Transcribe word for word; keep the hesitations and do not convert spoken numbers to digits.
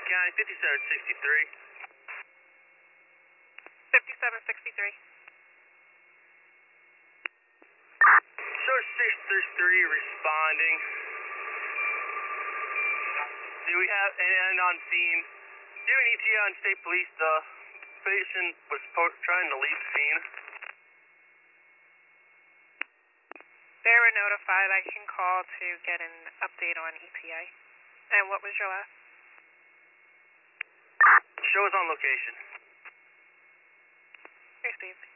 County, fifty-seven sixty-three. fifty-seven sixty-three. Show six three three responding. Do we have, and on scene, do we have an E T A on state police? The patient was trying to leave the scene. They were notified. I can call to get an update on E T A. And what was your last? Show is on location. Received.